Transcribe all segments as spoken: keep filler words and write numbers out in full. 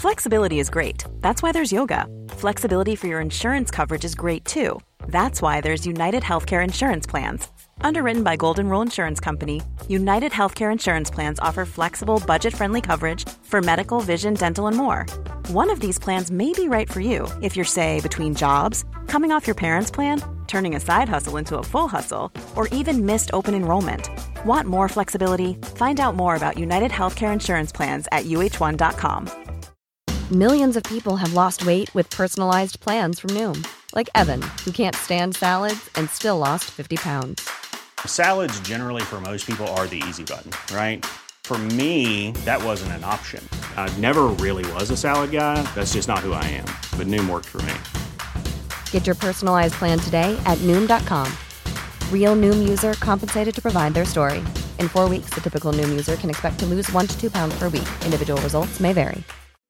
Flexibility is great. That's why there's yoga. Flexibility for your insurance coverage is great too. That's why there's United Healthcare Insurance Plans. Underwritten by Golden Rule Insurance Company, United Healthcare Insurance Plans offer flexible, budget-friendly coverage for medical, vision, dental, and more. One of these plans may be right for you if you're, say, between jobs, coming off your parents' plan, turning a side hustle into a full hustle, or even missed open enrollment. Want more flexibility? Find out more about United Healthcare Insurance Plans at U H one dot com. Millions of people have lost weight with personalized plans from Noom. Like Evan, who can't stand salads and still lost fifty pounds. Salads generally for most people are the easy button, right? For me, that wasn't an option. I never really was a salad guy. That's just not who I am. But Noom worked for me. Get your personalized plan today at Noom dot com. Real Noom user compensated to provide their story. In four weeks, the typical Noom user can expect to lose one to two pounds per week. Individual results may vary.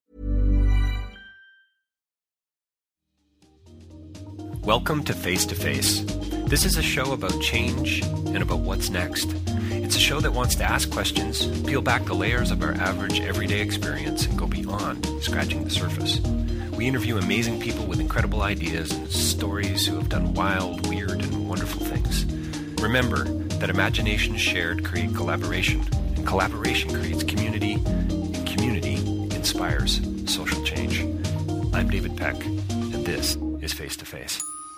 Welcome to Face to Face. This is a show about change and about what's next. It's a show that wants to ask questions, peel back the layers of our average everyday experience, and go beyond scratching the surface. We interview amazing people with incredible ideas and stories who have done wild, weird, and wonderful things. Remember that imagination shared creates collaboration, and collaboration creates community, and community inspires social change. I'm David Peck, and this is Face to Face.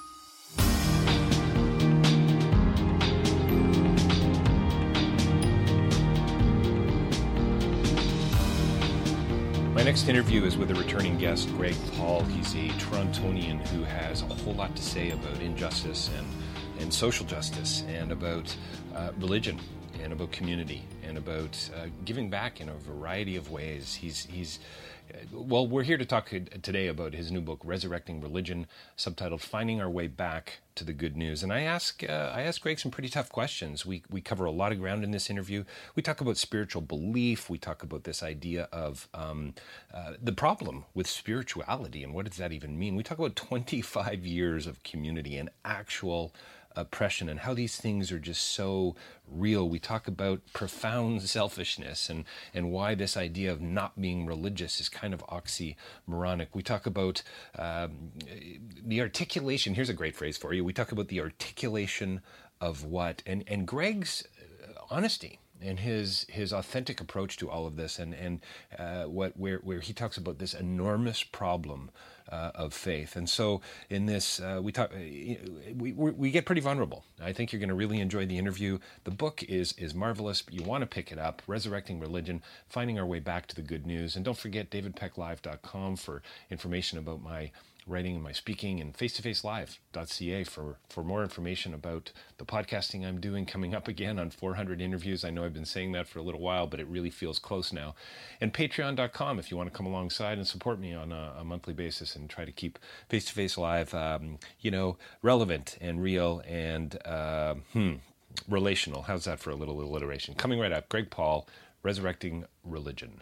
My next interview is with a returning guest, Greg Paul. He's a Torontonian who has a whole lot to say about injustice and, and social justice, and about uh, religion, and about community, and about uh, giving back in a variety of ways. He's he's well, we're here to talk today about his new book, Resurrecting Religion, subtitled "Finding Our Way Back to the Good News." And I ask uh, I ask Greg some pretty tough questions. We we cover a lot of ground in this interview. We talk about spiritual belief. We talk about this idea of um, uh, the problem with spirituality and what does that even mean. We talk about twenty-five years of community and actual oppression and how these things are just so real. We talk about profound selfishness and, and why this idea of not being religious is kind of oxymoronic. We talk about um, the articulation. Here's a great phrase for you. We talk about the articulation of what, and, and Greg's honesty and his his authentic approach to all of this, and and uh, what where where he talks about this enormous problem uh, of faith. And so in this uh, we talk we we get pretty vulnerable. I think you're going to really enjoy the interview. The book is is marvelous. You want to pick it up. Resurrecting Religion: Finding Our Way Back to the Good News. And don't forget david peck live dot com for information about my writing and my speaking, and face to face live dot c a for, for more information about the podcasting I'm doing, coming up again on four hundred interviews. I know I've been saying that for a little while, but it really feels close now. And patreon dot com if you want to come alongside and support me on a, a monthly basis and try to keep Face to Face Live, um, you know, relevant and real and uh, hmm, relational. How's that for a little alliteration? Coming right up, Greg Paul, Resurrecting Religion.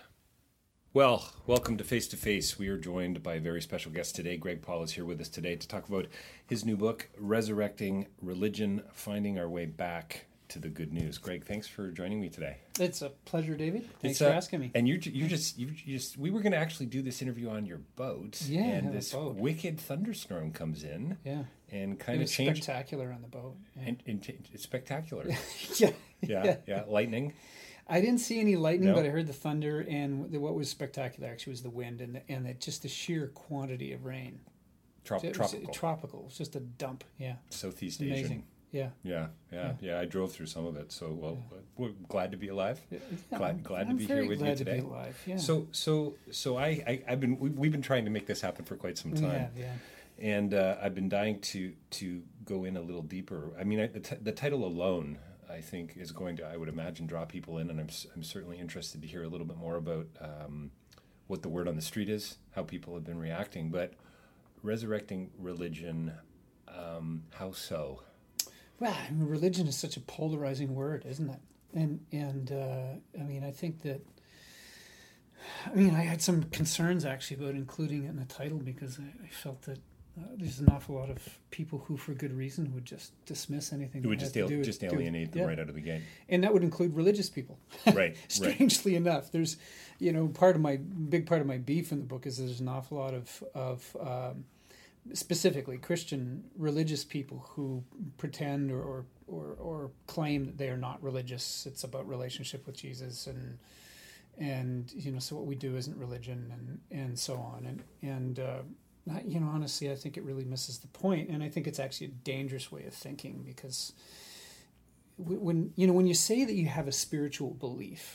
Well, welcome to Face to Face. We are joined by a very special guest today. Greg Paul is here with us today to talk about his new book, Resurrecting Religion: Finding Our Way Back to the Good News. Greg, thanks for joining me today. It's a pleasure, David. Thanks it's, uh, for asking me. And you, you just, you just, we were going to actually do this interview on your boat. Yeah, and this boat. wicked thunderstorm comes in. Yeah, and kind it of was changed. Spectacular on the boat. Yeah. And, and ch- it's spectacular. yeah, yeah, yeah, yeah. Lightning. I didn't see any lightning, No. but I heard the thunder, and the, what was spectacular actually was the wind and the, and the, just the sheer quantity of rain. Trop- it was tropical. tropical. It was just a dump. Yeah, Southeast amazing. Asian. Yeah. Yeah, yeah, yeah. I drove through some of it, so well, yeah. We're glad to be alive. Yeah, glad, glad I'm to be very here with glad you today. To be alive. Yeah. So, so, so I, I, I've been, we've, we've been trying to make this happen for quite some time. Yeah, yeah. And uh, I've been dying to to go in a little deeper. I mean, I, the, t- the title alone, I think, is going to, I would imagine, draw people in, and I'm I'm certainly interested to hear a little bit more about um, what the word on the street is, how people have been reacting. But resurrecting religion, um, how so? Well, I mean, religion is such a polarizing word, isn't it? And and uh, I mean, I think that. I mean, I had some concerns actually about including it in the title because I, I felt that uh, there's an awful lot of people who, for good reason, would just dismiss anything. It would that just, has to al- do just with, alienate do, them yeah. right out of the gate. And that would include religious people. Right. Strangely right. enough, there's, you know, part of my big part of my beef in the book is there's an awful lot of of um, specifically Christian religious people who pretend or, or or or claim that they are not religious. It's about relationship with Jesus, and and you know, so what we do isn't religion, and and so on, and and. Uh, You know, honestly, I think it really misses the point, and I think it's actually a dangerous way of thinking, because when you know when you say that you have a spiritual belief,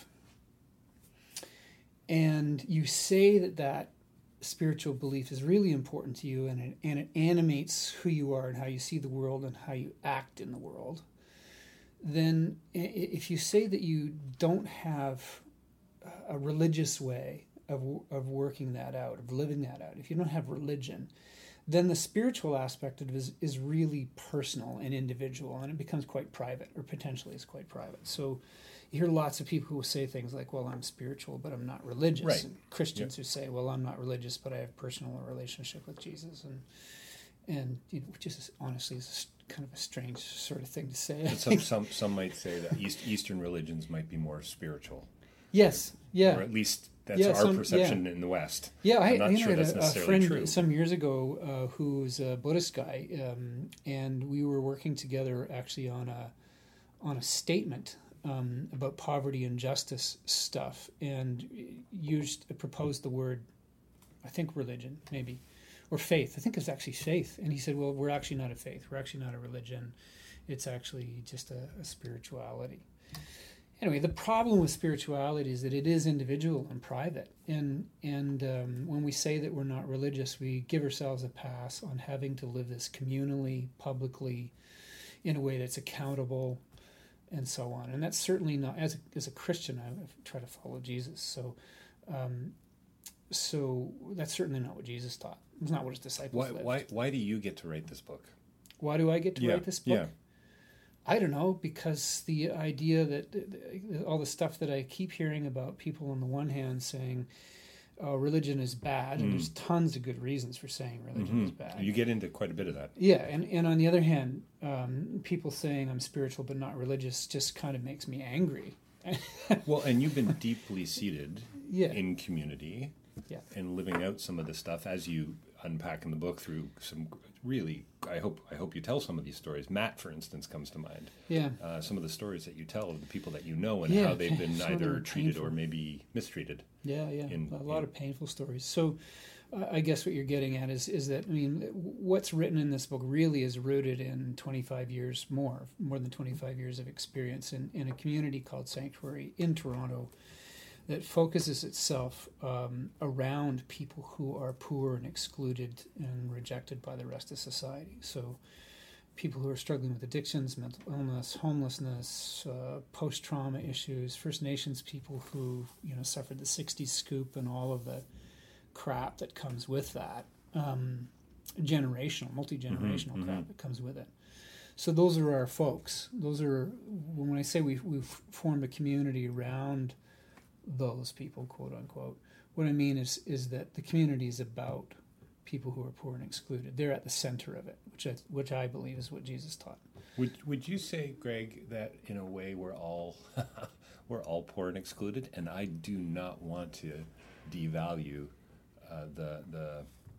and you say that that spiritual belief is really important to you, and it, and it animates who you are and how you see the world and how you act in the world, then if you say that you don't have a religious way of of working that out, of living that out, if you don't have religion, then the spiritual aspect of it is, is really personal and individual, and it becomes quite private, or potentially is quite private. So you hear lots of people who say things like, well, I'm spiritual, but I'm not religious. Right. And Christians yep. who say, well, I'm not religious, but I have personal relationship with Jesus, and and you know, which is honestly is a, kind of a strange sort of thing to say. But some, some some might say that East, Eastern religions might be more spiritual. Yes, yeah. Or at least that's yeah, our some, perception yeah. in the West. Yeah, I, I'm not you know, sure I had that's a, a necessarily friend true. some years ago uh, who was a Buddhist guy, um, and we were working together actually on a on a statement um, about poverty and justice stuff, and used proposed the word, I think religion maybe, or faith. I think it was actually faith, and he said, "Well, we're actually not a faith. We're actually not a religion. It's actually just a, a spirituality." Anyway, the problem with spirituality is that it is individual and private. And and um, when we say that we're not religious, we give ourselves a pass on having to live this communally, publicly, in a way that's accountable, and so on. And that's certainly not, as a, as a Christian, I try to follow Jesus. So um, so that's certainly not what Jesus taught. It's not what his disciples Why, lived. why, why do you get to write this book? Why do I get to yeah. write this book? Yeah. I don't know, because the idea that uh, all the stuff that I keep hearing about people on the one hand saying, oh, religion is bad, and Mm. there's tons of good reasons for saying religion Mm-hmm. is bad. You get into quite a bit of that. Yeah, and, and on the other hand, um, people saying I'm spiritual but not religious just kind of makes me angry. Well, and you've been deeply seated Yeah. in community Yeah. and living out some of this stuff as you unpack in the book through some really, I hope I hope you tell some of these stories. Matt, for instance, comes to mind. Yeah. Uh, some of the stories that you tell of the people that you know and Yeah, how they've been some of either them are treated painful. or maybe mistreated. Yeah, yeah, in- a lot in- of painful stories. So, uh, I guess what you're getting at is is that I mean, what's written in this book really is rooted in twenty-five years more, more than twenty-five years of experience in, in a community called Sanctuary in Toronto, that focuses itself um, around people who are poor and excluded and rejected by the rest of society. So, people who are struggling with addictions, mental illness, homelessness, uh, post-trauma issues, First Nations people who, you know, suffered the sixties scoop and all of the crap that comes with that, um, generational, multi-generational Mm-hmm, crap mm-hmm. that comes with it. So those are our folks. Those are, when I say we've, we've formed a community around those people, quote unquote, what I mean is is that the community is about people who are poor and excluded. They're at the center of it, which I, which I believe is what Jesus taught. Would Would you say, Greg, that in a way we're all we're all poor and excluded? And I do not want to devalue uh, the the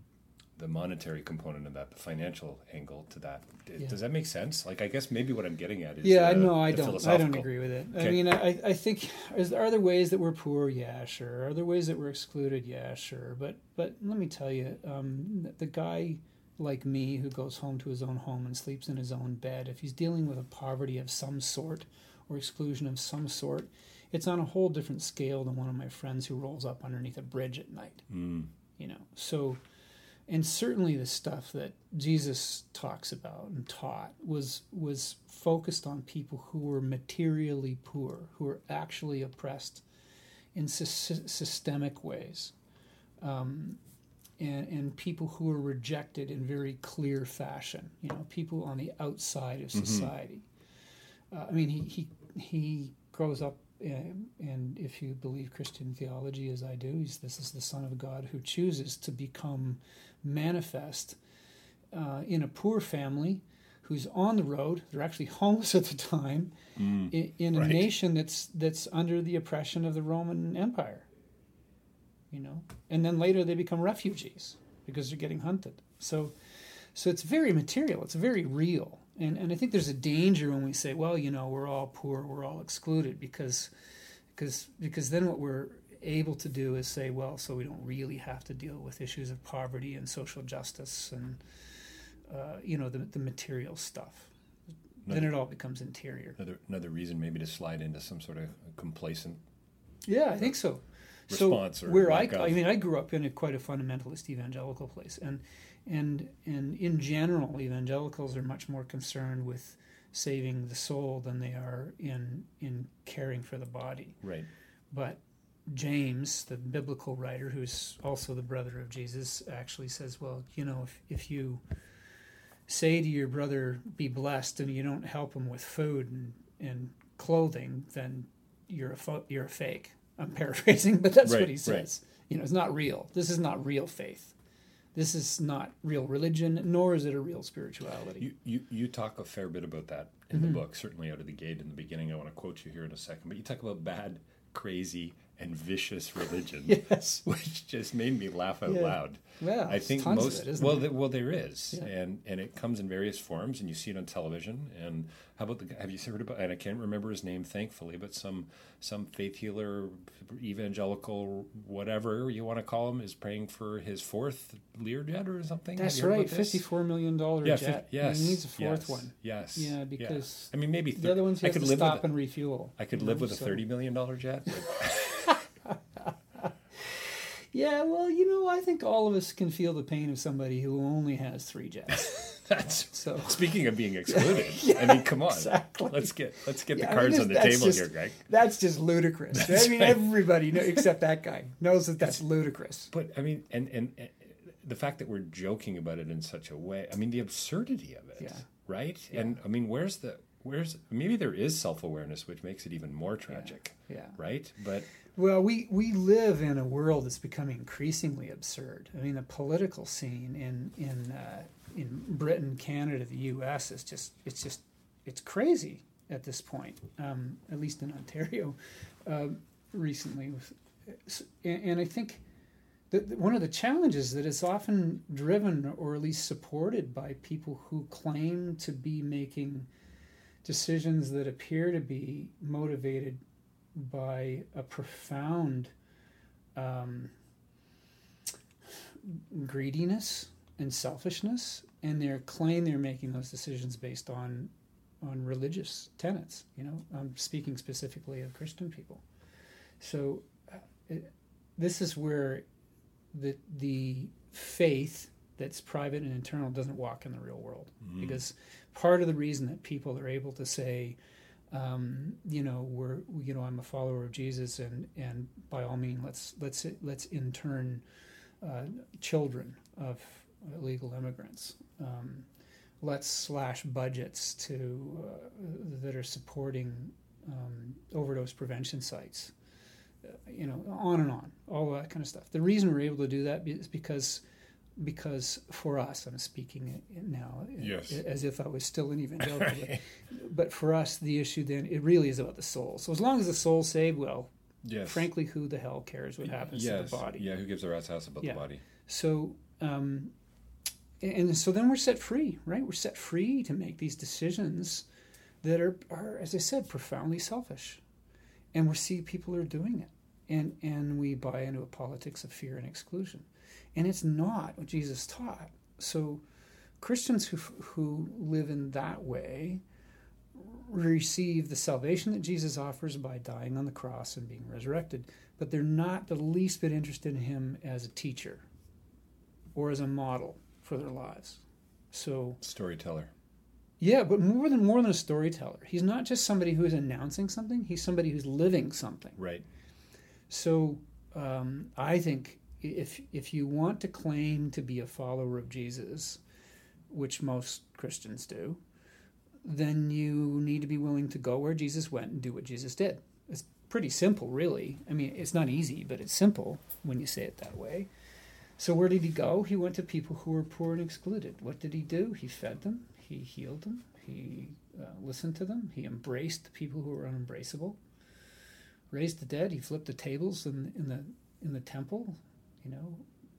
the monetary component of that, the financial angle to that. Yeah. Does that make sense? Like, I guess maybe what I'm getting at is Yeah, uh, no, I the don't. I don't philosophical. agree with it. Okay. I mean, I, I think is, are there ways that we're poor? Yeah, sure. Are there ways that we're excluded? Yeah, sure. But but let me tell you, um, the, the guy like me who goes home to his own home and sleeps in his own bed, if he's dealing with a poverty of some sort or exclusion of some sort, it's on a whole different scale than one of my friends who rolls up underneath a bridge at night. Mm. You know, so. And certainly the stuff that Jesus talks about and taught was was focused on people who were materially poor, who were actually oppressed in sy- systemic ways, um, and, and people who were rejected in very clear fashion. You know, people on the outside of society. Mm-hmm. Uh, I mean, he he he grows up. And, and if you believe Christian theology as I do, he's, this is the Son of God who chooses to become manifest uh, in a poor family who's on the road. They're actually homeless at the time mm, in, in a right. nation that's that's under the oppression of the Roman Empire. You know, and then later they become refugees because they're getting hunted. So, so it's very material. It's very real. And and I think there's a danger when we say, well, you know, we're all poor, we're all excluded, because because because then what we're able to do is say, well, so we don't really have to deal with issues of poverty and social justice and uh, you know the the material stuff. Another, then it all becomes interior. Another another reason maybe to slide into some sort of complacent. Yeah, I think so. Response so or where I, of. I mean, I grew up in a quite a fundamentalist evangelical place, and and and in general, evangelicals are much more concerned with saving the soul than they are in in caring for the body. Right. But James, the biblical writer, who's also the brother of Jesus, actually says, well, you know, if if you say to your brother, be blessed, and you don't help him with food and, and clothing, then you're a fo- you're a fake. I'm paraphrasing, but that's right, what he says. Right. You know, it's not real. This is not real faith. This is not real religion, nor is it a real spirituality. You you, you talk a fair bit about that in mm-hmm. the book, certainly out of the gate in the beginning. I want to quote you here in a second. But you talk about bad, crazy, and vicious religion, yes, which just made me laugh out yeah. loud. Well, I think tons most of it, isn't well, there? The, well, there is, yeah. and and it comes in various forms, and you see it on television. And how about the? Have you heard about? And I can't remember his name, thankfully, but some some faith healer, evangelical, whatever you want to call him, is praying for his fourth Learjet or something. That's right, fifty-four million dollar yeah, jet. Fi- yes, he needs a fourth yes, one. Yes, yeah, because yeah. I mean, maybe the other ones he I has could to live stop with and refuel. I could live know, with so. a thirty million dollar jet. Yeah, well, you know, I think all of us can feel the pain of somebody who only has three jets. That's so. Speaking of being excluded, yeah, I mean, come on, exactly. let's get let's get yeah, the cards I mean, on the table just, here, Greg. That's just ludicrous. That's I mean, right. everybody, know, except that guy, knows that that's it's, ludicrous. But I mean, and, and and the fact that we're joking about it in such a way, I mean, the absurdity of it, yeah. right? Yeah. And I mean, where's the where's maybe there is self-awareness, which makes it even more tragic, yeah. yeah. right? But well, we, we live in a world that's becoming increasingly absurd. I mean, the political scene in in uh, in Britain, Canada, the U S is just it's just it's crazy at this point. Um, at least in Ontario, uh, recently, and, and I think that one of the challenges that it's often driven or at least supported by people who claim to be making decisions that appear to be motivated by a profound um, greediness and selfishness, and they claim they're making those decisions based on on religious tenets. You know, I'm speaking specifically of Christian people. So uh, it, this is where the the faith that's private and internal doesn't walk in the real world, mm-hmm. because part of the reason that people are able to say, Um, you know, we're, you know, I'm a follower of Jesus, and, and by all means, let's let's let's intern uh, children of illegal immigrants. Um, let's slash budgets to uh, that are supporting um, overdose prevention sites. Uh, you know, on and on, all that kind of stuff. The reason we're able to do that is because. Because for us, I'm speaking now yes. as if I was still an evangelical, but, but for us, the issue then, it really is about the soul. So as long as the soul's saved, well, yes. frankly, who the hell cares what happens yes. to the body? Yeah, who gives a rat's ass about yeah. the body? So, um, and so then we're set free, right? We're set free to make these decisions that are, are as I said, profoundly selfish. And we see people are doing it. And, and we buy into a politics of fear and exclusion. And it's not what Jesus taught. So Christians who who live in that way receive the salvation that Jesus offers by dying on the cross and being resurrected, but they're not the least bit interested in him as a teacher or as a model for their lives. So storyteller. Yeah, but more than more than a storyteller. He's not just somebody who is announcing something, he's somebody who's living something. Right. So um, I think If if you want to claim to be a follower of Jesus, which most Christians do, then you need to be willing to go where Jesus went and do what Jesus did. It's pretty simple, really. I mean, it's not easy, but it's simple when you say it that way. So where did he go? He went to people who were poor and excluded. What did he do? He fed them. He healed them. He uh, listened to them. He embraced the people who were unembraceable. Raised the dead. He flipped the tables in, in the in the temple. You know,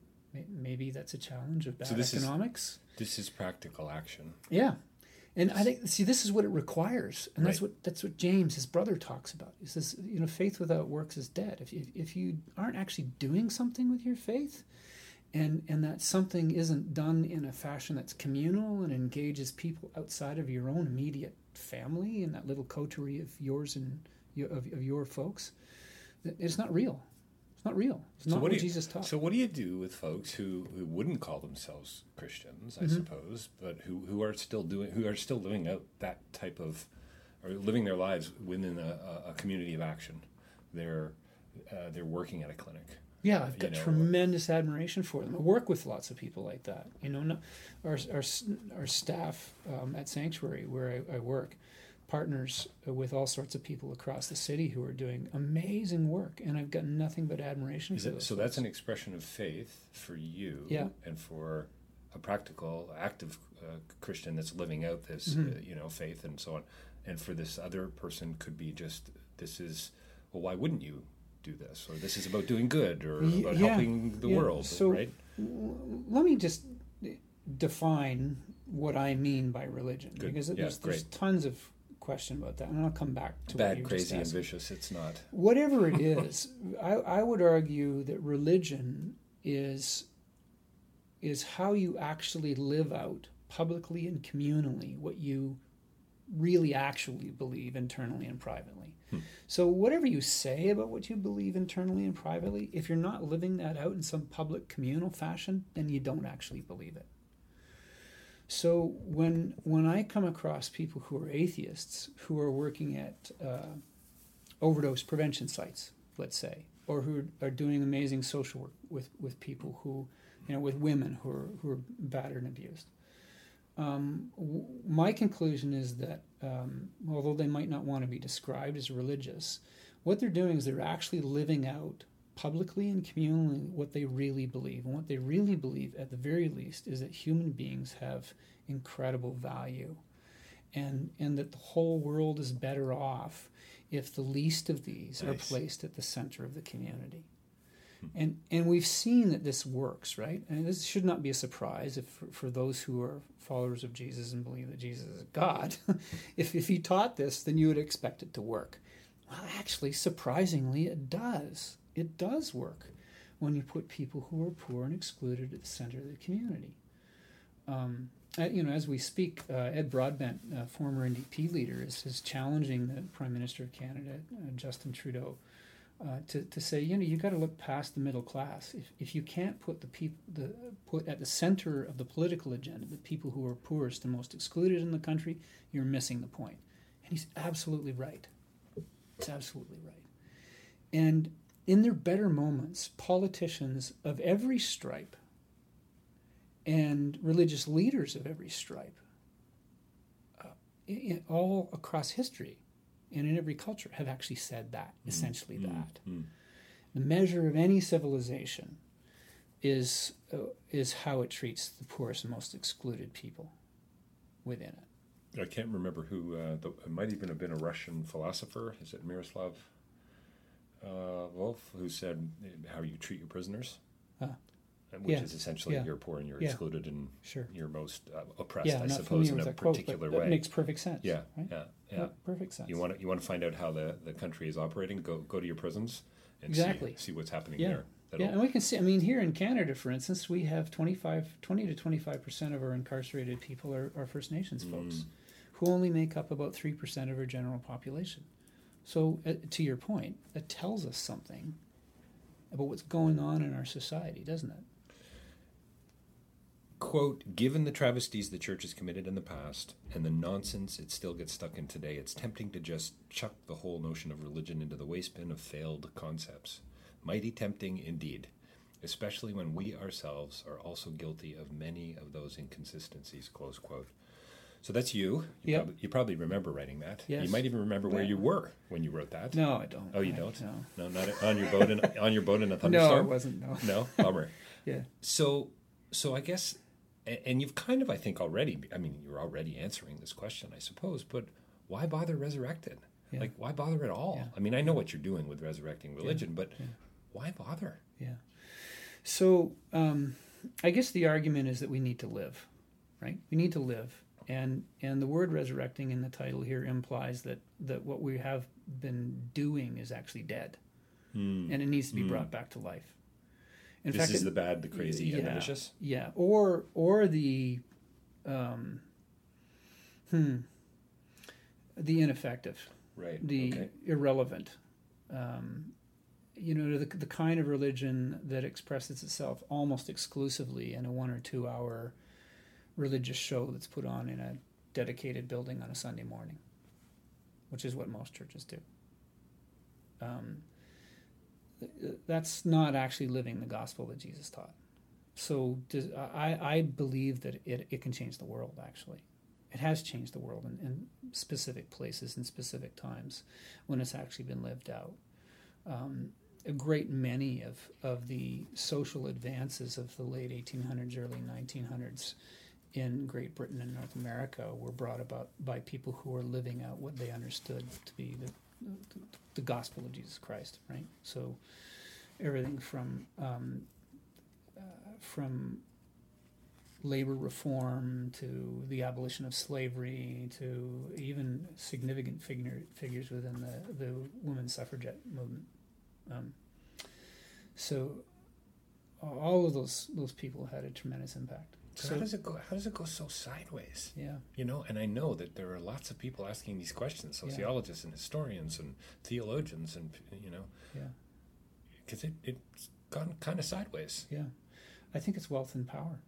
maybe that's a challenge of bad so this economics. Is, this is practical action. Yeah, and I think see this is what it requires, and that's right. what that's what James, his brother, talks about. He says, you know, faith without works is dead. If if, if you aren't actually doing something with your faith, and and that something isn't done in a fashion that's communal and engages people outside of your own immediate family and that little coterie of yours and of, of your folks, it's not real. It's not real. It's not so what, what you, Jesus taught. So what do you do with folks who, who wouldn't call themselves Christians, I mm-hmm. suppose, but who, who are still doing who are still living out that type of, or living their lives within a, a community of action? They're uh, they're working at a clinic. Yeah, I've got you know, tremendous admiration for them. I work with lots of people like that. You know, no, our our our staff um, at Sanctuary, where I, I work, partners with all sorts of people across the city who are doing amazing work, and I've got nothing but admiration Is for it, those So folks. that's an expression of faith for you, yeah. and for a practical, active uh, Christian that's living out this, mm-hmm. uh, you know, faith and so on. And for this other person, could be just this is well, why wouldn't you do this? Or this is about doing good, or about yeah. helping the yeah. world, so right? W- let me just define what I mean by religion, Good. because yeah, there's, there's tons of question about that, and I'll come back to bad, what you crazy, just and asked. vicious. It's not. Whatever it is, I, I would argue that religion is is how you actually live out publicly and communally what you really actually believe internally and privately. Hmm. So whatever you say about what you believe internally and privately, if you're not living that out in some public communal fashion, then you don't actually believe it. So when when I come across people who are atheists, who are working at uh, overdose prevention sites, let's say, or who are doing amazing social work with, with people who, you know, with women who are who are battered and abused, um, w- my conclusion is that um, although they might not want to be described as religious, what they're doing is they're actually living out publicly and communally what they really believe. And what they really believe, at the very least, is that human beings have incredible value, and and that the whole world is better off if the least of these nice. are placed at the center of the community. Hmm. And and we've seen that this works, right? And this should not be a surprise if for, for those who are followers of Jesus and believe that Jesus is God. if if he taught this, then you would expect it to work. Well, actually, surprisingly, it does. It does work when you put people who are poor and excluded at the center of the community. Um, you know, as we speak, uh, Ed Broadbent, uh, former N D P leader, is, is challenging the Prime Minister of Canada, uh, Justin Trudeau, uh, to to say, you know, you got to look past the middle class. If if you can't put the people, the put at the center of the political agenda the people who are poorest and most excluded in the country, you're missing the point. And he's absolutely right. He's absolutely right. And in their better moments, politicians of every stripe and religious leaders of every stripe, uh, in, in all across history and in every culture, have actually said that, mm-hmm. essentially mm-hmm. that. Mm-hmm. The measure of any civilization is uh, is how it treats the poorest and most excluded people within it. I can't remember who, uh, the, it might even have been a Russian philosopher, is it Miroslav Uh, Wolf, who said how you treat your prisoners, huh. which yeah. is essentially yeah. you're poor and you're yeah. excluded and sure. you're most uh, oppressed, yeah, I not suppose, in a that particular quote, but way. That makes perfect sense. Yeah, right? yeah, yeah. Make perfect sense. You want to you want to find out how the, the country is operating? Go go to your prisons and exactly. see, see what's happening yeah. there. That'll Yeah, and we can see. I mean, here in Canada, for instance, we have twenty-five, twenty to twenty-five percent of our incarcerated people are, are First Nations folks, mm. who only make up about three percent of our general population. So, uh, to your point, that tells us something about what's going on in our society, doesn't it? Quote, given the travesties the church has committed in the past and the nonsense it still gets stuck in today, it's tempting to just chuck the whole notion of religion into the wastebin of failed concepts. Mighty tempting indeed, especially when we ourselves are also guilty of many of those inconsistencies, close quote. So that's you. You, yep. probably, you probably remember writing that. Yes. You might even remember where you were when you wrote that. No, I don't. Oh, you I, don't? No. No, not on your boat in on your boat in a thunderstorm? No, it wasn't. No. No? Bummer. Yeah. So, so I guess, and you've kind of, I think, already, I mean, you're already answering this question, I suppose, but why bother resurrected? Yeah. Like, why bother at all? Yeah. I mean, I know what you're doing with resurrecting religion, yeah. but yeah. why bother? Yeah. So, um, I guess the argument is that we need to live, right? We need to live. And and the word resurrecting in the title here implies that, that what we have been doing is actually dead. Mm. And it needs to be mm. brought back to life. In this fact, is it, the bad, the crazy, yeah, and the vicious? Yeah. Or, or the, um, hmm, the ineffective. Right. The okay. irrelevant. Um, you know, the, the kind of religion that expresses itself almost exclusively in a one or two hour religious show that's put on in a dedicated building on a Sunday morning, which is what most churches do. Um, that's not actually living the gospel that Jesus taught. So does, I, I believe that it, it can change the world, actually. It has changed the world in, in specific places and specific times when it's actually been lived out. Um, a great many of, of the social advances of the late eighteen hundreds, early nineteen hundreds in Great Britain and North America were brought about by people who were living out what they understood to be the, the, the gospel of Jesus Christ, right? So everything from um, uh, from labor reform to the abolition of slavery to even significant figure, figures within the, the women's suffragette movement. Um, so all of those those people had a tremendous impact. So, so how does it go? How does it go so sideways? Yeah, you know, and I know that there are lots of people asking these questions, sociologists yeah. and historians and theologians, and you know, yeah, because it it's gone kind of sideways. Yeah, I think it's wealth and power.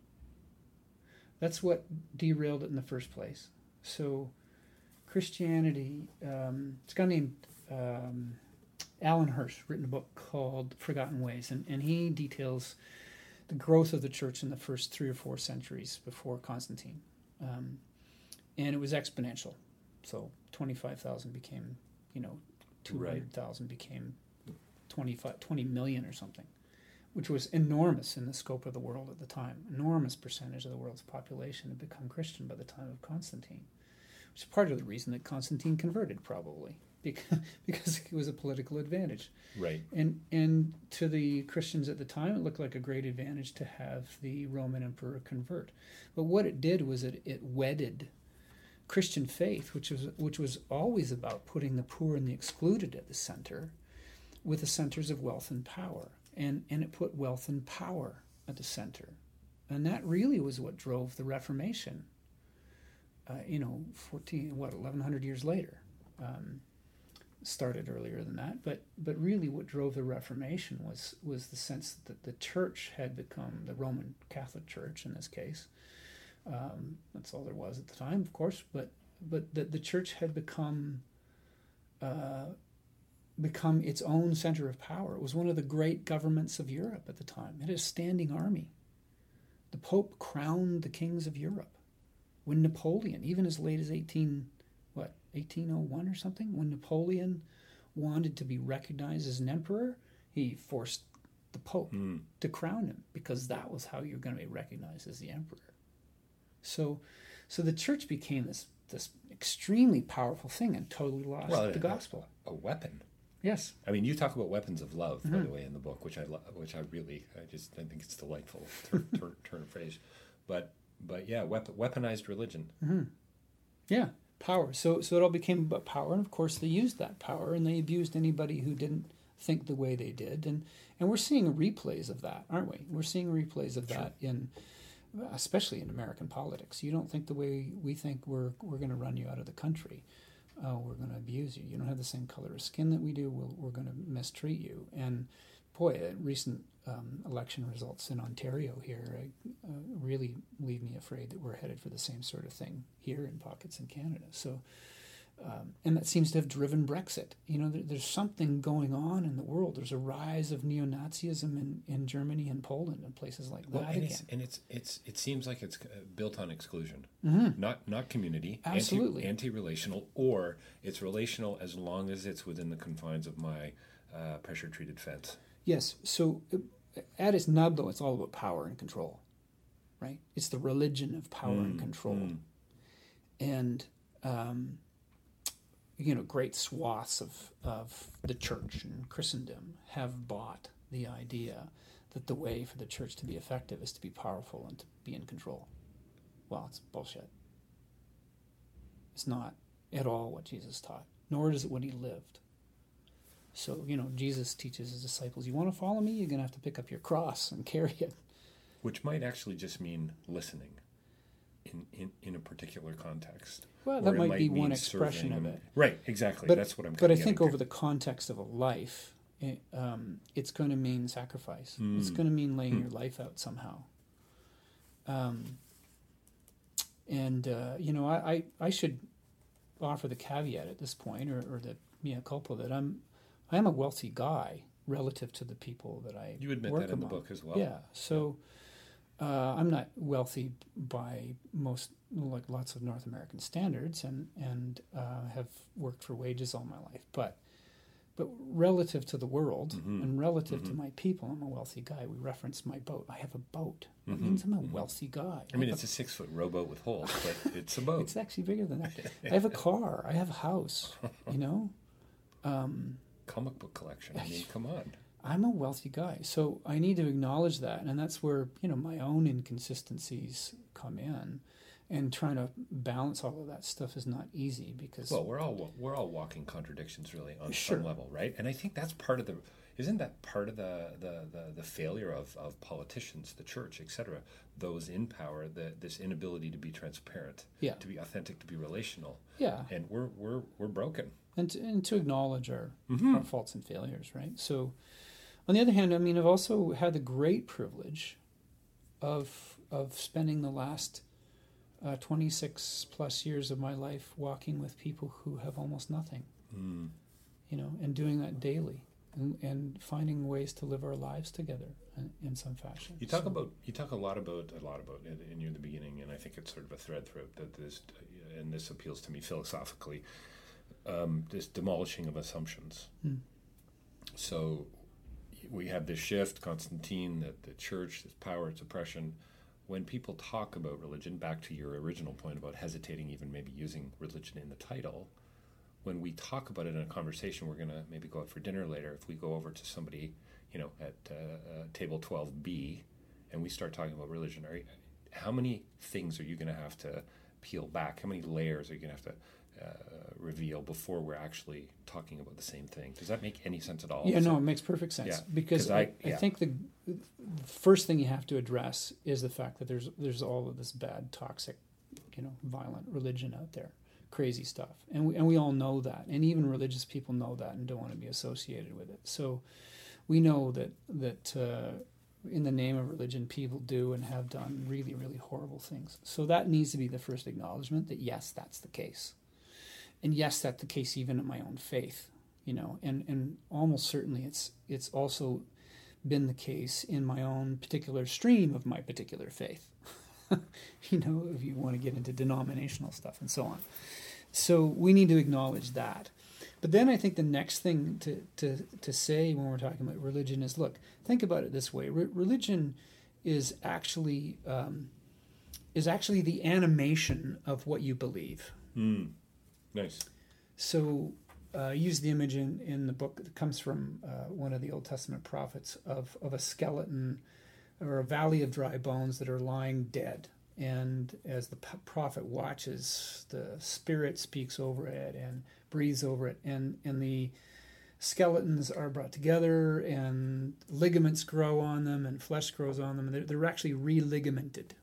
That's what derailed it in the first place. So Christianity, um, it's a guy named um, Alan Hirsch, written a book called Forgotten Ways, and, and he details the growth of the church in the first three or four centuries before Constantine. Um, and it was exponential. So twenty-five thousand became, you know, two hundred thousand right. became twenty-five, twenty million or something, which was enormous in the scope of the world at the time. Enormous percentage of the world's population had become Christian by the time of Constantine, which is part of the reason that Constantine converted, probably, because, because it was a political advantage. Right. And and to the Christians at the time, it looked like a great advantage to have the Roman emperor convert. But what it did was it, it wedded Christian faith, which was which was always about putting the poor and the excluded at the center, with the centers of wealth and power. And and it put wealth and power at the center. And that really was what drove the Reformation, uh, you know, fourteen, what, eleven hundred years later. Um, started earlier than that. But but really what drove the Reformation was, was the sense that the church had become, the Roman Catholic Church in this case, um, that's all there was at the time, of course, but, but that the church had become... Uh, become its own center of power. It was one of the great governments of Europe at the time. It had a standing army. The Pope crowned the kings of Europe. When Napoleon, even as late as eighteen, what, eighteen oh one or something, when Napoleon wanted to be recognized as an emperor, he forced the Pope mm. to crown him, because that was how you're going to be recognized as the emperor. So, so the church became this this extremely powerful thing and totally lost well, the gospel. A, a weapon. Yes. I mean, you talk about weapons of love, mm-hmm. by the way, in the book, which I lo- which I really, I just I think it's delightful turn, turn, turn of phrase. But but yeah, weapon, weaponized religion. Mm-hmm. Yeah, power. So so it all became about power, and of course they used that power, and they abused anybody who didn't think the way they did, and and we're seeing replays of that, aren't we? We're seeing replays of that sure. in, especially in American politics. You don't think the way we think, we're we're going to run you out of the country. Oh, we're going to abuse you. You don't have the same color of skin that we do. We'll, we're going to mistreat you. And boy, uh, recent um, election results in Ontario here uh, really leave me afraid that we're headed for the same sort of thing here in pockets in Canada. So, um, and that seems to have driven Brexit. You know, there, there's something going on in the world. There's a rise of neo-Nazism in, in Germany and Poland and places like well, that and again. It's, and it's it's it seems like it's built on exclusion, mm-hmm. not not community, absolutely anti, anti-relational, or it's relational as long as it's within the confines of my uh, pressure-treated fence. Yes. So at its nub, though, it's all about power and control, right? It's the religion of power mm, and control. Mm. And, um, you know, great swaths of, of the church and Christendom have bought the idea that the way for the church to be effective is to be powerful and to be in control. Well, it's bullshit. It's not at all what Jesus taught, nor is it what he lived. So, you know, Jesus teaches his disciples, you want to follow me, you're going to have to pick up your cross and carry it. Which might actually just mean listening in, in, in a particular context. Well, that might, might be one expression of it. Right, exactly. But, That's what I'm But I think to. over the context of a life, it, um, it's going to mean sacrifice. Mm. It's going to mean laying mm. your life out somehow. Um, and, uh, you know, I, I, I should offer the caveat at this point, or, or the mea culpa, that I'm I am a wealthy guy relative to the people that I You admit work that in among. the book as well. Yeah, so uh, I'm not wealthy by most, like lots of North American standards, and and uh, have worked for wages all my life. But but relative to the world mm-hmm. and relative mm-hmm. to my people, I'm a wealthy guy. We reference my boat. I have a boat. That mm-hmm. means I'm a mm-hmm. wealthy guy. I mean, I it's a, a six-foot rowboat with holes, but it's a boat. It's actually bigger than that. I have a car. I have a house, you know. Um, Comic book collection. I mean, come on. I'm a wealthy guy, so I need to acknowledge that, and that's where, you know, my own inconsistencies come in, and trying to balance all of that stuff is not easy because. Well, we're all we're all walking contradictions, really, on sure. some level, right? And I think that's part of the. Isn't that part of the the, the, the failure of, of politicians, the church, et cetera, those in power, the, this inability to be transparent, yeah. to be authentic, to be relational. Yeah. And we're we're we're broken. And to, and to acknowledge our, mm-hmm. our faults and failures, right? So, on the other hand, I mean, I've also had the great privilege of of spending the last uh, twenty-six plus years of my life walking with people who have almost nothing, mm. you know, and doing that daily, and, and finding ways to live our lives together in, in some fashion. You talk so, about you talk a lot about a lot about in, in the beginning, and I think it's sort of a thread throughout that this, and this appeals to me philosophically. Um, this demolishing of assumptions. Hmm. So we have this shift, Constantine, that the church, this power, its oppression. When people talk about religion, back to your original point about hesitating, even maybe using religion in the title, when we talk about it in a conversation, we're going to maybe go out for dinner later. If we go over to somebody, you know, at uh, uh, table twelve B, and we start talking about religion, are you, how many things are you going to have to peel back? How many layers are you going to have to Uh, reveal before we're actually talking about the same thing? Does that make any sense at all? Yeah, so, no, it makes perfect sense. Yeah, because I, I, yeah. I think the, the first thing you have to address is the fact that there's there's all of this bad, toxic, you know, violent religion out there, crazy stuff, and we and we all know that, and even religious people know that and don't want to be associated with it. So we know that that. Uh, in the name of religion, people do and have done really, really horrible things. So that needs to be the first acknowledgement that yes, that's the case. And yes, that's the case even in my own faith, you know, and, and almost certainly it's it's also been the case in my own particular stream of my particular faith, you know, if you want to get into denominational stuff and so on. So we need to acknowledge that. But then I think the next thing to, to, to say when we're talking about religion is, look, think about it this way. Re- religion is actually um, is actually the animation of what you believe. Mm. Nice. So uh, I use the image in, in the book that comes from uh, one of the Old Testament prophets of, of a skeleton or a valley of dry bones that are lying dead. And as the prophet watches, the Spirit speaks over it and breathes over it. And, and the skeletons are brought together and ligaments grow on them and flesh grows on them. And they're, they're actually re-ligamented.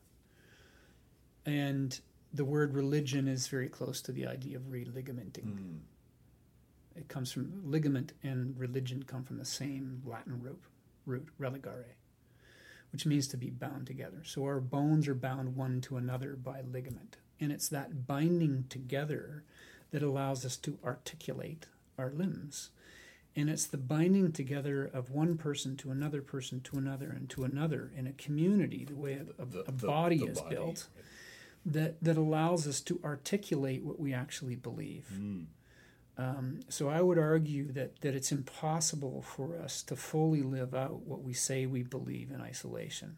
And the word religion is very close to the idea of religamenting. Mm. It comes from ligament and religion come from the same Latin root, root religare, which means to be bound together. So our bones are bound one to another by ligament. And it's that binding together that allows us to articulate our limbs. And it's the binding together of one person to another person to another and to another in a community, the way a, a, the, a the, body the is body. built, that, that allows us to articulate what we actually believe. Mm. Um, so I would argue that, that it's impossible for us to fully live out what we say we believe in isolation,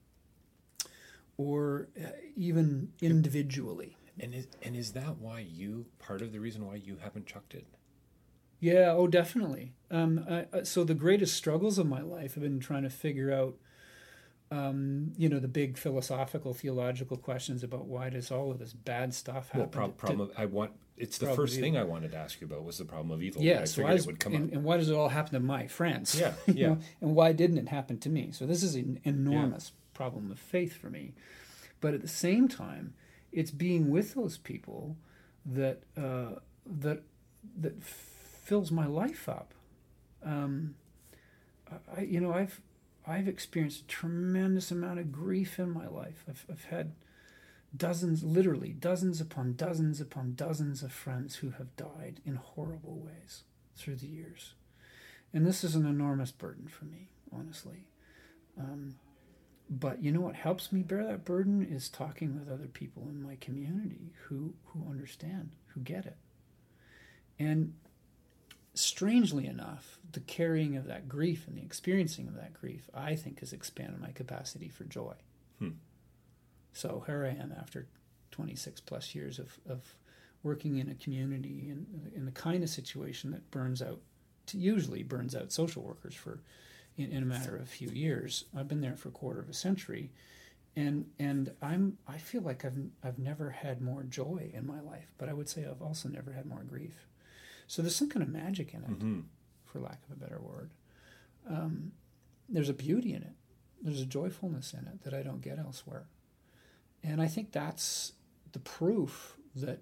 or uh, even individually. And is, and is that why you, part of the reason why you haven't chucked it? Yeah, oh, definitely. Um, I, so the greatest struggles of my life have been trying to figure out, um, you know, the big philosophical, theological questions about why does all of this bad stuff happen. Well, pro- to, problem. Of, I want. It's the first thing I wanted to ask you about was the problem of evil. Yeah, I so figured I was, it would come and, up. and why does it all happen to my friends? Yeah, You yeah. know, and why didn't it happen to me? So this is an enormous yeah. problem of faith for me. But at the same time, it's being with those people that uh, that that fills my life up. Um, I, you know, I've I've experienced a tremendous amount of grief in my life. I've I've had dozens, literally dozens upon dozens upon dozens of friends who have died in horrible ways through the years, and this is an enormous burden for me, honestly. Um, But you know what helps me bear that burden is talking with other people in my community who, who understand, who get it. And strangely enough, the carrying of that grief and the experiencing of that grief, I think, has expanded my capacity for joy. Hmm. So here I am after twenty-six plus years of, of working in a community in, in the kind of situation that burns out, usually burns out social workers for In, in a matter of a few years. I've been there for a quarter of a century, and and I'm I feel like I've I've never had more joy in my life, but I would say I've also never had more grief. So there's some kind of magic in it, Mm-hmm. for lack of a better word. Um, there's a beauty in it. There's a joyfulness in it that I don't get elsewhere, and I think that's the proof that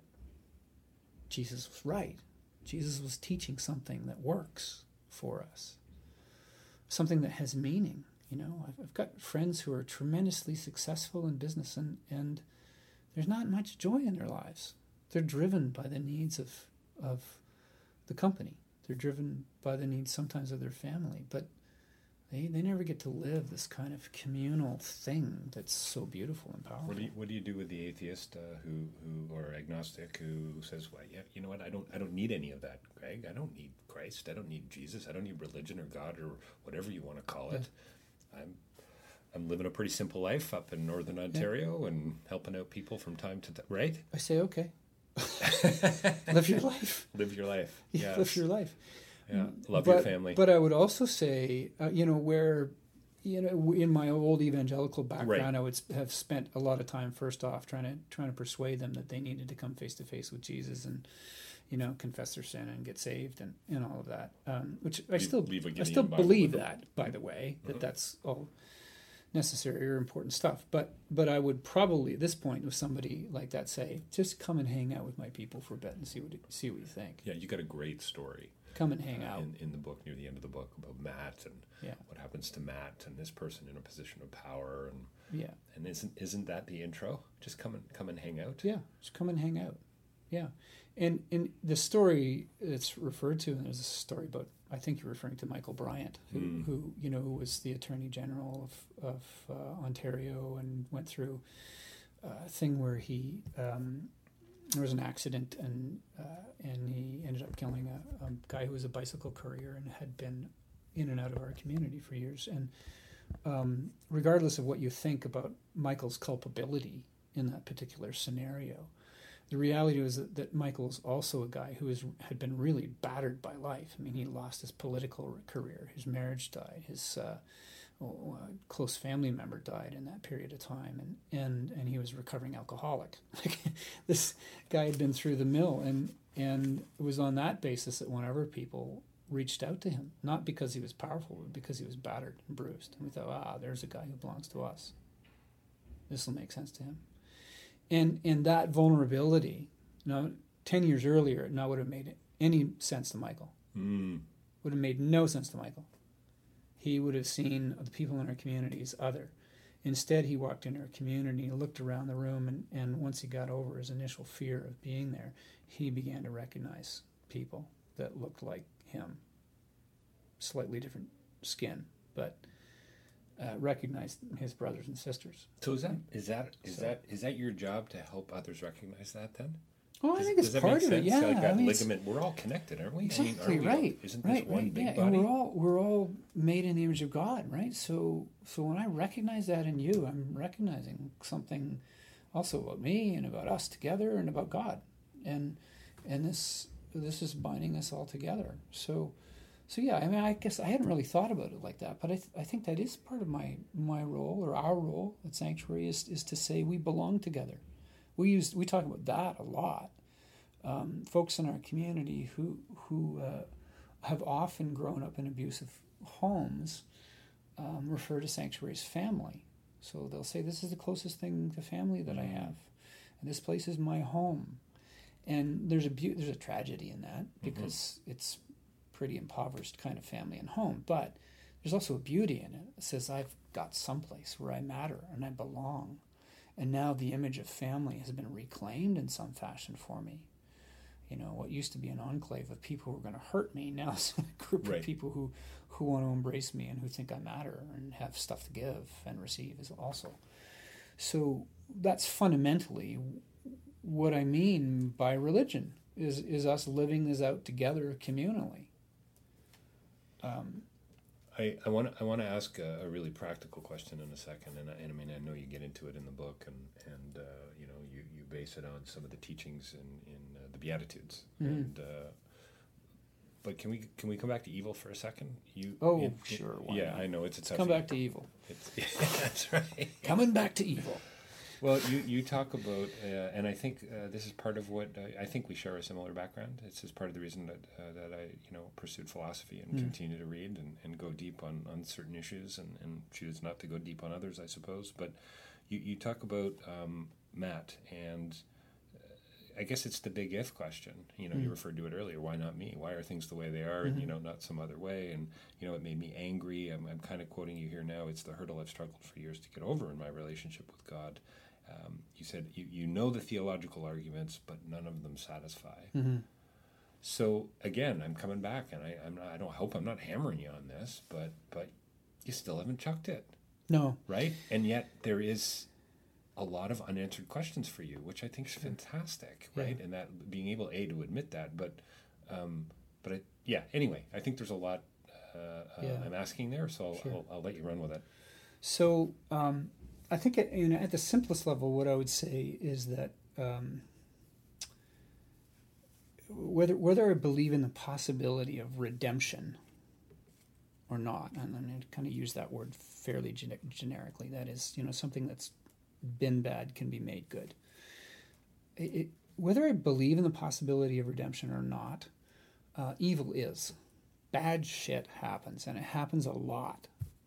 Jesus was right. Jesus was teaching something that works for us. Something that has meaning, you know. I've, I've got friends who are tremendously successful in business, and, and there's not much joy in their lives. They're driven by the needs of of the company. They're driven by the needs sometimes of their family, but they they never get to live this kind of communal thing that's so beautiful and powerful. What do you What do you do with the atheist uh, who who or agnostic who says, "Well, yeah, you know what? I don't I don't need any of that, Greg. I don't need Christ. I don't need Jesus. I don't need religion or God or whatever you want to call it. Yeah. I'm I'm living a pretty simple life up in Northern Ontario yeah. and helping out people from time to time." Right? I say, okay, live your life. Live your life. Yeah, yes. Live your life. Yeah, love but, your family. But I would also say, uh, you know, where, you know, in my old evangelical background, right. I would have spent a lot of time first off trying to trying to persuade them that they needed to come face to face with Jesus and, you know, confess their sin and get saved and, and all of that. Um, which I leave, still leave I still Bible believe that, by the way, that mm-hmm. that's all necessary or important stuff. But but I would probably at this point with somebody like that say, just come and hang out with my people for a bit and see what see what you think. Yeah, you got a great story. Come and hang out. In, in the book, near the end of the book, about Matt and yeah. what happens to Matt and this person in a position of power, and yeah, and isn't isn't that the intro? Just come and come and hang out. Yeah, just come and hang out. Yeah, and in the story that's referred to, and there's a story about, I think you're referring to Michael Bryant, who, mm. who you know who was the Attorney General of of uh, Ontario and went through a thing where he. Um, There was an accident, and uh, and he ended up killing a, a guy who was a bicycle courier and had been in and out of our community for years. And um, regardless of what you think about Michael's culpability in that particular scenario, the reality was that, that Michael's also a guy who was, had been really battered by life. I mean, he lost his political career, his marriage died, his uh, Oh, a close family member died in that period of time, and, and, and he was a recovering alcoholic. This guy had been through the mill, and and it was on that basis that whenever people reached out to him, not because he was powerful, but because he was battered and bruised, and we thought, ah, there's a guy who belongs to us. This will make sense to him. And and that vulnerability, you know, ten years earlier, it now would have made any sense to Michael. Mm. Would have made no sense to Michael. He would have seen the people in our community as other. Instead, he walked into our community, looked around the room, and, and once he got over his initial fear of being there, he began to recognize people that looked like him. Slightly different skin, but uh, recognized his brothers and sisters. So is that is that is So- that is that your job to help others recognize that then? Oh, I does, think it's does that part make of sense? it. Yeah, Like that I mean, ligament, we're all connected, aren't we? exactly I mean, aren't we right. all, isn't right, this one right, big yeah. body? And we're all we're all made in the image of God, right? So so when I recognize that in you, I'm recognizing something also about me and about us together and about God, and and this this is binding us all together. So. So yeah, I mean, I guess I hadn't really thought about it like that, but I, th- I think that is part of my my role, or our role at Sanctuary, is is to say we belong together. We use we talk about that a lot. Um, folks in our community who who uh, have often grown up in abusive homes um, refer to Sanctuary as family. So they'll say, "This is the closest thing to family that I have, and this place is my home." And there's a be- there's a tragedy in that because mm-hmm. it's pretty impoverished kind of family and home, but there's also a beauty in it. It says I've got someplace where I matter and I belong, and now the image of family has been reclaimed in some fashion for me. You know, what used to be an enclave of people who were going to hurt me now is a group right. of people who who want to embrace me and who think I matter and have stuff to give and receive as also. So that's fundamentally what I mean by religion, is is us living this out together communally. Um, I, I want I want to ask a, a really practical question in a second, and I, and I mean I know you get into it in the book, and and uh, you know you, you base it on some of the teachings in in uh, the Beatitudes, mm-hmm. and uh, but can we can we come back to evil for a second? You oh it, sure it, why yeah not? I know it's a tough. Come back to evil. It's, yeah, that's right. Coming back to evil. Well, you, you talk about, uh, and I think uh, this is part of what, uh, I think we share a similar background. It's just part of the reason that uh, that I, you know, pursued philosophy and mm. continue to read and, and go deep on, on certain issues and, and choose not to go deep on others, I suppose. But you, you talk about um, Matt, and uh, I guess it's the big if question. You know, mm. you referred to it earlier. Why not me? Why are things the way they are, mm-hmm. and, you know, not some other way? And, you know, it made me angry. I'm, I'm kind of quoting you here now. It's the hurdle I've struggled for years to get over in my relationship with God. Um, you said you, you know the theological arguments, but none of them satisfy. Mm-hmm. So again, I'm coming back, and I I'm not, I don't hope I'm not hammering you on this, but but you still haven't chucked it. No, right? And yet there is a lot of unanswered questions for you, which I think is fantastic, right? Yeah. And that being able a to admit that, but um, but I, yeah. Anyway, I think there's a lot uh, uh, yeah. I'm asking there, so I'll, sure. I'll, I'll let you run with it. So. Um, I think at, you know, at the simplest level, what I would say is that um, whether whether I believe in the possibility of redemption or not, and I'm going to kind of use that word fairly gen- generically, that is, you know, something that's been bad can be made good. It, it, whether I believe in the possibility of redemption or not, uh, evil is. Bad shit happens, and it happens a lot.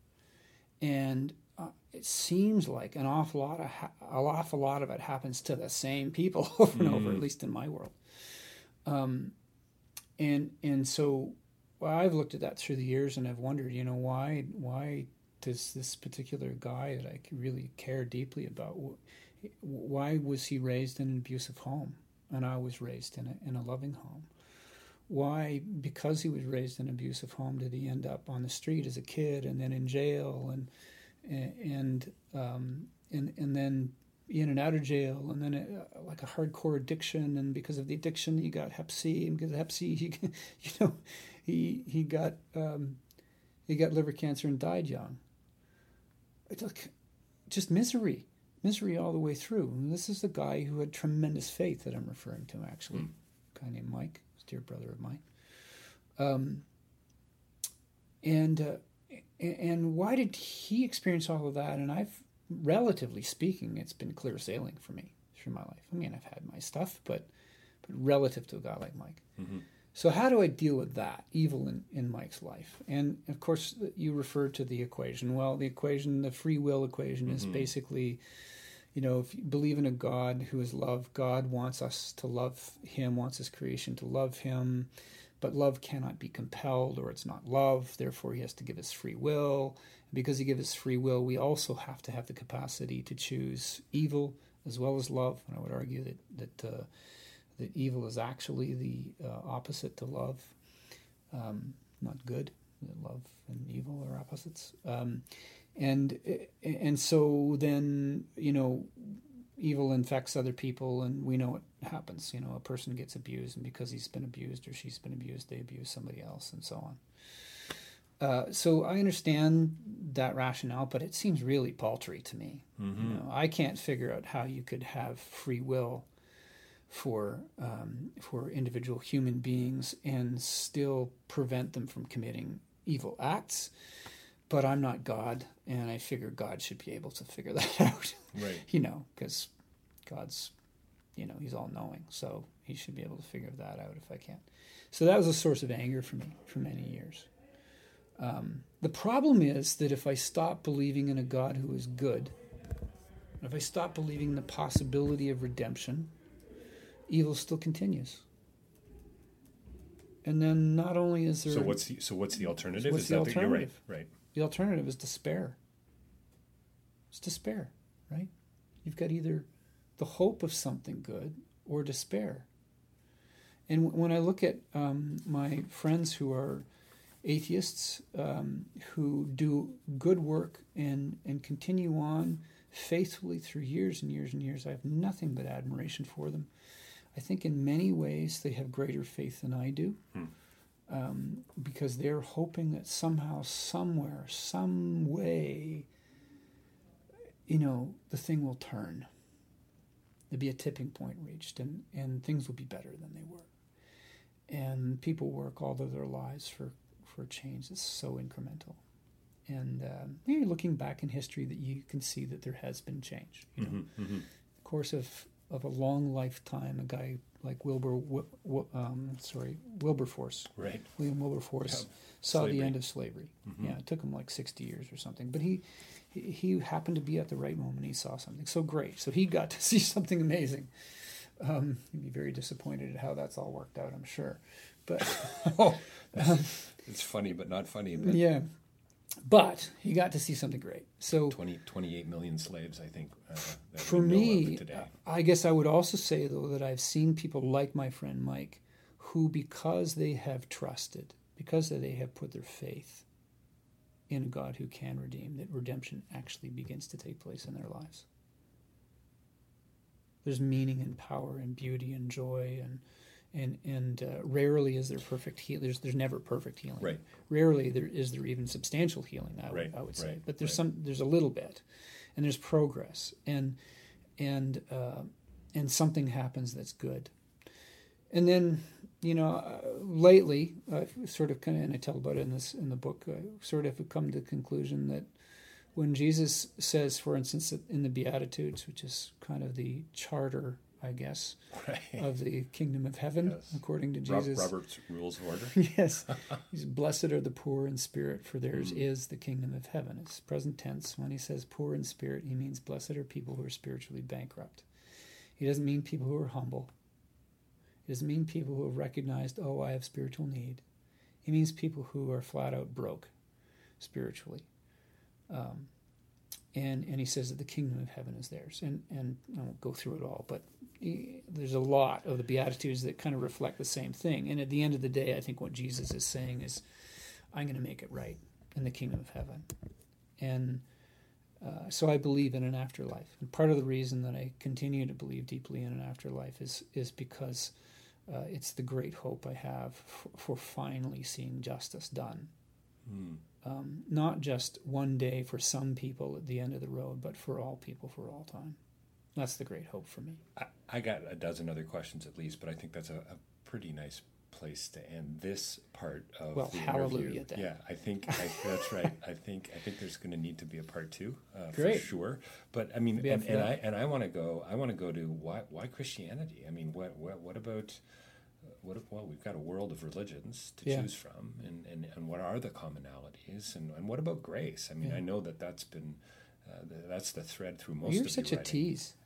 And Uh, it seems like an awful lot of ha- an awful lot of it happens to the same people over and mm. over, at least in my world. Um, and and so well, I've looked at that through the years, and I've wondered, you know, why why does this particular guy that I really care deeply about, why was he raised in an abusive home, and I was raised in a in a loving home? Why, because he was raised in an abusive home, did he end up on the street as a kid, and then in jail, and and um, and and then in and out of jail, and then a, like a hardcore addiction, and because of the addiction, he got Hep C, and because of Hep C, he, you know, he he got um, he got liver cancer and died young. It's like just misery, misery all the way through. And this is the guy who had tremendous faith that I'm referring to, actually, mm. a guy named Mike, a dear brother of mine. Um, and. Uh, And why did he experience all of that? And I've, relatively speaking, it's been clear sailing for me through my life. I mean, I've had my stuff, but but relative to a guy like Mike. Mm-hmm. So how do I deal with that, evil in, in Mike's life? And, of course, you referred to the equation. Well, the equation, the free will equation, mm-hmm. is basically, you know, if you believe in a God who is love, God wants us to love him, wants his creation to love him. But love cannot be compelled, or it's not love. Therefore, he has to give us free will. And because he gives us free will, we also have to have the capacity to choose evil as well as love. And I would argue that that, uh, that evil is actually the uh, opposite to love, um, not good. Love and evil are opposites. Um, and and so then, you know, evil infects other people, and we know what happens. You know, a person gets abused, and because he's been abused or she's been abused, they abuse somebody else, and so on. Uh, so I understand that rationale, but it seems really paltry to me. Mm-hmm. You know, I can't figure out how you could have free will for um, for individual human beings and still prevent them from committing evil acts. But I'm not God, and I figure God should be able to figure that out. Right. You know, because God's, you know, he's all-knowing, so he should be able to figure that out if I can. So that was a source of anger for me for many years. Um, the problem is that if I stop believing in a God who is good, if I stop believing in the possibility of redemption, evil still continues. And then not only is there... So what's the, so what's the alternative? What's is the that alternative? The, you're right, right. The alternative is despair. It's despair, right? You've got either the hope of something good or despair. And when I look at um, my friends who are atheists, um, who do good work and, and continue on faithfully through years and years and years, I have nothing but admiration for them. I think in many ways they have greater faith than I do. Hmm. Um, because they're hoping that somehow, somewhere, some way, you know, the thing will turn. There'll be a tipping point reached, and, and things will be better than they were. And people work all of their lives for, for change. It's so incremental. And um, you're looking back in history that you can see that there has been change. You know, mm-hmm, mm-hmm. the course of, of a long lifetime, a guy like Wilbur, um, sorry, Wilberforce, right? William Wilberforce yeah. saw slavery. the end of slavery. Mm-hmm. Yeah, it took him like sixty years or something, but he, he he happened to be at the right moment. He saw something so great, so he got to see something amazing. Um, he'd be very disappointed at how that's all worked out, I'm sure. But oh, um, it's funny, but not funny. But yeah. But he got to see something great. So twenty, twenty-eight million slaves, I think. Uh, that for we know me, of today. I guess I would also say, though, that I've seen people like my friend Mike, who, because they have trusted, because they have put their faith in a God who can redeem, that redemption actually begins to take place in their lives. There's meaning and power and beauty and joy and And and uh, rarely is there perfect healing. There's there's never perfect healing. Right. Rarely there is there even substantial healing. I would right. I would say, right. but there's right. some there's a little bit, and there's progress, and and uh, and something happens that's good. And then you know uh, lately I've sort of kind of, and I tell about it in this in the book, I sort of have come to the conclusion that when Jesus says, for instance, in the Beatitudes, which is kind of the charter, I guess, right. of the kingdom of heaven, yes. according to Jesus. Robert's Rules of Order. Yes. He's, blessed are the poor in spirit, for theirs mm. is the kingdom of heaven. It's present tense. When he says poor in spirit, he means blessed are people who are spiritually bankrupt. He doesn't mean people who are humble. He doesn't mean people who have recognized, oh, I have spiritual need. He means people who are flat out broke spiritually. Um, And and he says that the kingdom of heaven is theirs. And and I won't go through it all, but he, there's a lot of the Beatitudes that kind of reflect the same thing. And at the end of the day, I think what Jesus is saying is, I'm going to make it right in the kingdom of heaven. And uh, so I believe in an afterlife. And part of the reason that I continue to believe deeply in an afterlife is, is because uh, it's the great hope I have f- for finally seeing justice done. Mm. Um, not just one day for some people at the end of the road, but for all people for all time. That's the great hope for me. I, I got a dozen other questions at least, but I think that's a, a pretty nice place to end this part of well, the hallelujah interview. Then. Yeah, I think I, that's right. I think I think there's going to need to be a part two uh, Great. for sure. But I mean, and, and I and I want to go. I want to go to why why Christianity. I mean, what what what about What if, well, we've got a world of religions to yeah. choose from, and, and, and what are the commonalities, and, and what about grace? I mean, yeah. I know that that's been, uh, the, that's the thread through most You're of such your a writing. tease.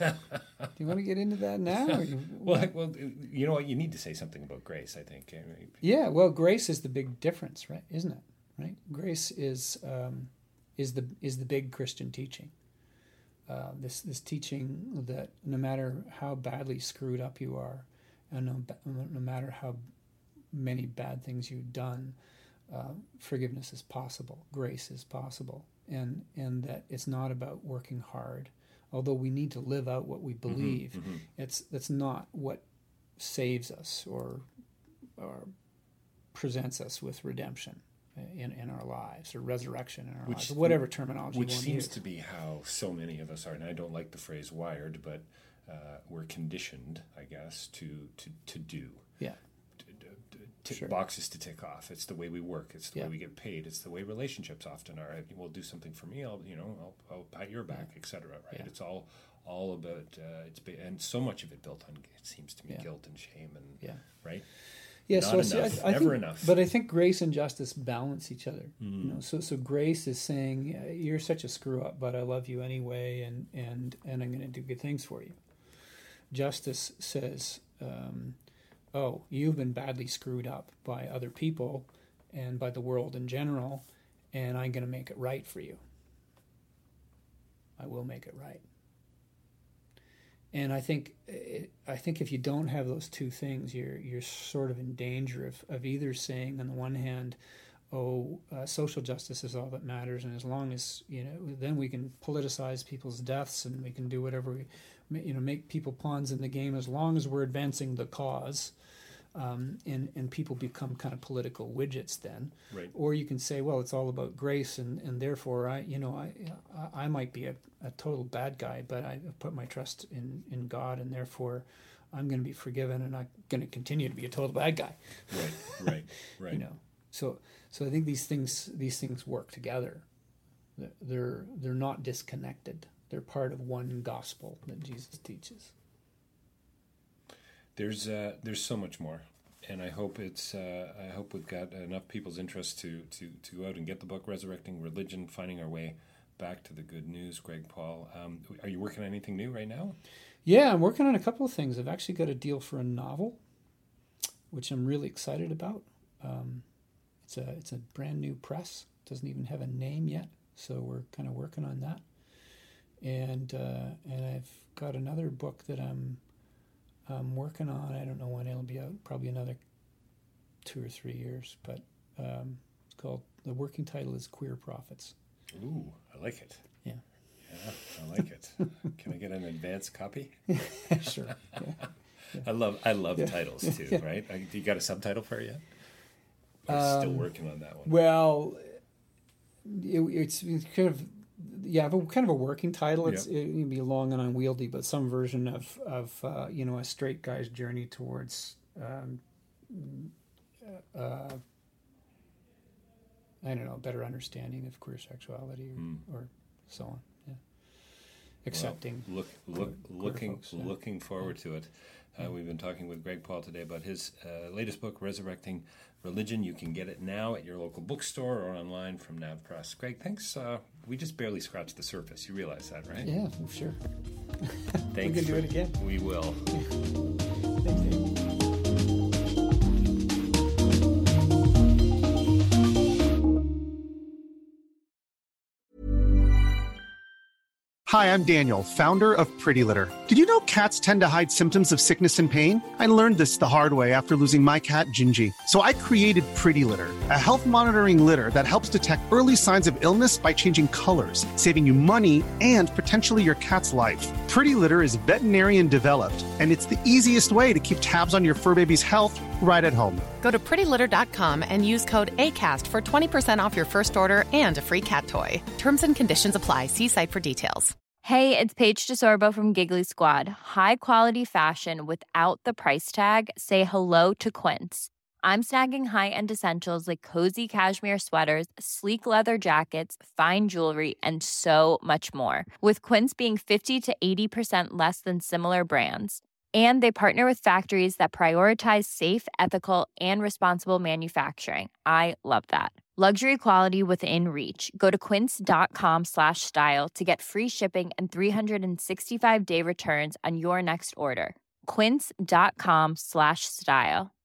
Do you want to get into that now? Or you, well, I, well, you know what? You need to say something about grace, I think. I mean, yeah, well, grace is the big difference, right? Isn't it? Right? Grace is um, is the is the big Christian teaching. Uh, this this teaching that no matter how badly screwed up you are, and no, no matter how many bad things you've done, uh, forgiveness is possible. Grace is possible. And and that it's not about working hard although we need to live out what we believe, mm-hmm, mm-hmm. it's that's not what saves us or or presents us with redemption in, in our lives, or resurrection in our which, lives, or whatever terminology which you want seems to, to be how so many of us are. And I don't like the phrase wired, but uh, we're conditioned, I guess, to to, to do. Yeah. Tick Sure. boxes to tick off. It's the way we work. It's the yeah. way we get paid. It's the way relationships often are. Well, do something for me. I'll, you know, I'll, I'll pat your back, yeah. et cetera. Right? Yeah. It's all, all about. Uh, it's and so much of it built on. It seems to me yeah. guilt and shame and yeah. right. Yeah. Not so enough. see, I, I Never think, enough. But I think grace and justice balance each other. Mm. You know, so so grace is saying you're such a screw up, but I love you anyway, and and and I'm going to do good things for you. Justice says. Um, oh, you've been badly screwed up by other people and by the world in general, and I'm going to make it right for you. I will make it right. And I think I think if you don't have those two things, you're you're sort of in danger of, of either saying, on the one hand, oh, uh, social justice is all that matters, and as long as, you know, then we can politicize people's deaths and we can do whatever we, you know, make people pawns in the game as long as we're advancing the cause. Um, and, and people become kind of political widgets then. Right. Or you can say, well, it's all about grace, and, and therefore I, you know, I I might be a, a total bad guy, but I put my trust in, in God, and therefore I'm going to be forgiven, and I'm going to continue to be a total bad guy. Right, right, right. You know, so so I think these things these things work together. They're they're not disconnected. They're part of one gospel that Jesus teaches. There's uh, there's so much more, and I hope it's uh, I hope we've got enough people's interest to, to, to go out and get the book, Resurrecting Religion, Finding Our Way Back to the Good News. Greg Paul, um, are you working on anything new right now? Yeah, I'm working on a couple of things. I've actually got a deal for a novel, which I'm really excited about. Um, it's a it's a brand new press. It doesn't even have a name yet, so we're kind of working on that. And uh, and I've got another book that I'm. I'm working on. I don't know when it'll be out. Probably another two or three years. But um, it's called. The working title is Queer Prophets. Ooh, I like it. Yeah. Yeah, I like it. Can I get an advanced copy? Sure. Yeah. Yeah. I love I love yeah. titles too. Yeah. Right? I, you got a subtitle for it yet? I'm um, still working on that one. Well, it, it's, it's kind of. Yeah, I have a kind of a working title. It's yeah. it can be long and unwieldy, but some version of of uh, you know, a straight guy's journey towards um, uh, I don't know, better understanding of queer sexuality, or, mm. or so on. Yeah, accepting. Well, look, look, queer, looking, queer folks, yeah. looking forward yeah. to it. Uh, yeah. We've been talking with Greg Paul today about his uh, latest book, Resurrecting Religion. You can get it now at your local bookstore or online from Nav Press. Greg, thanks. Uh, we just barely scratched the surface. You realize that, right? Yeah, sure. Thanks. We can do for, it again. We will. Thanks, Dave. Hi, I'm Daniel, founder of Pretty Litter. Did you know cats tend to hide symptoms of sickness and pain? I learned this the hard way after losing my cat, Gingy. So I created Pretty Litter, a health monitoring litter that helps detect early signs of illness by changing colors, saving you money and potentially your cat's life. Pretty Litter is veterinarian developed, and it's the easiest way to keep tabs on your fur baby's health right at home. Go to pretty litter dot com and use code ACAST for twenty percent off your first order and a free cat toy. Terms and conditions apply. See site for details. Hey, it's Paige DeSorbo from Giggly Squad. High quality fashion without the price tag. Say hello to Quince. I'm snagging high-end essentials like cozy cashmere sweaters, sleek leather jackets, fine jewelry, and so much more. With Quince being fifty to eighty percent less than similar brands. And they partner with factories that prioritize safe, ethical, and responsible manufacturing. I love that. Luxury quality within reach. Go to quince.com slash style to get free shipping and three sixty-five day returns on your next order. Quince.com slash style.